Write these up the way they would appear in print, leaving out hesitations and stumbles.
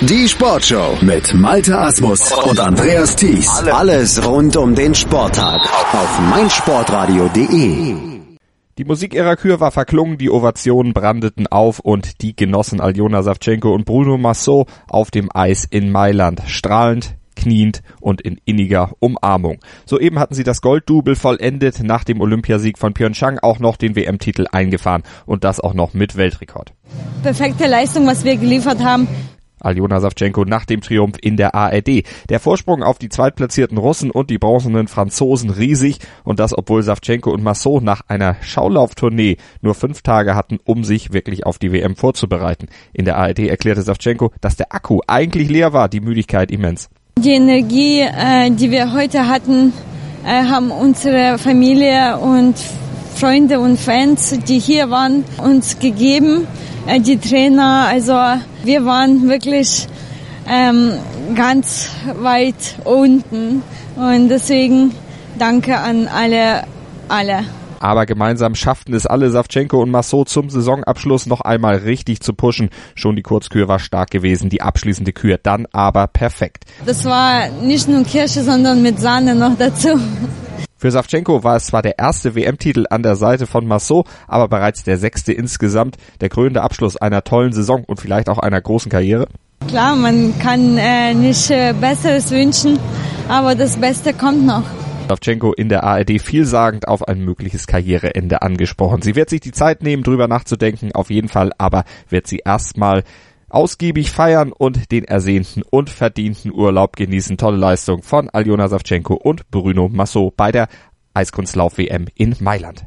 Die Sportshow mit Malte Asmus und Andreas Thies. Alles rund um den Sporttag auf meinsportradio.de. Die Musik ihrer Kür war verklungen, die Ovationen brandeten auf und die genossen Aljona Savchenko und Bruno Massot auf dem Eis in Mailand. Strahlend, kniend und in inniger Umarmung. Soeben hatten sie das Golddouble vollendet, nach dem Olympiasieg von Pyeongchang auch noch den WM-Titel eingefahren und das auch noch mit Weltrekord. Perfekte Leistung, was wir geliefert haben. Aljona Savchenko nach dem Triumph in der ARD. Der Vorsprung auf die zweitplatzierten Russen und die bronzenen Franzosen riesig und das, obwohl Savchenko und Massot nach einer Schaulauftournee nur 5 Tage hatten, um sich wirklich auf die WM vorzubereiten. In der ARD erklärte Savchenko, dass der Akku eigentlich leer war, die Müdigkeit immens. Die Energie, die wir heute hatten, haben unsere Familie und Freunde und Fans, die hier waren, uns gegeben. Die Trainer, also wir waren wirklich ganz weit unten und deswegen danke an alle. Aber gemeinsam schafften es alle, Savchenko und Massot zum Saisonabschluss noch einmal richtig zu pushen. Schon die Kurzkür war stark gewesen, die abschließende Kür dann aber perfekt. Das war nicht nur Kirsche, sondern mit Sahne noch dazu. Für Savchenko war es zwar der erste WM-Titel an der Seite von Massot, aber bereits der 6. insgesamt, der krönende Abschluss einer tollen Saison und vielleicht auch einer großen Karriere. Klar, man kann nicht Besseres wünschen, aber das Beste kommt noch. Savchenko in der ARD vielsagend auf ein mögliches Karriereende angesprochen. Sie wird sich die Zeit nehmen, drüber nachzudenken, auf jeden Fall, aber wird sie erstmal ausgiebig feiern und den ersehnten und verdienten Urlaub genießen. Tolle Leistung von Aljona Savchenko und Bruno Massot bei der Eiskunstlauf-WM in Mailand.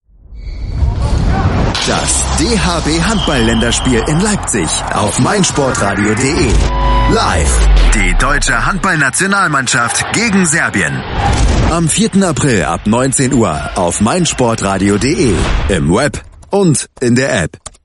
Das DHB Handball-Länderspiel in Leipzig auf meinsportradio.de. Live. Die deutsche Handballnationalmannschaft gegen Serbien. Am 4. April ab 19 Uhr auf meinsportradio.de. Im Web und in der App.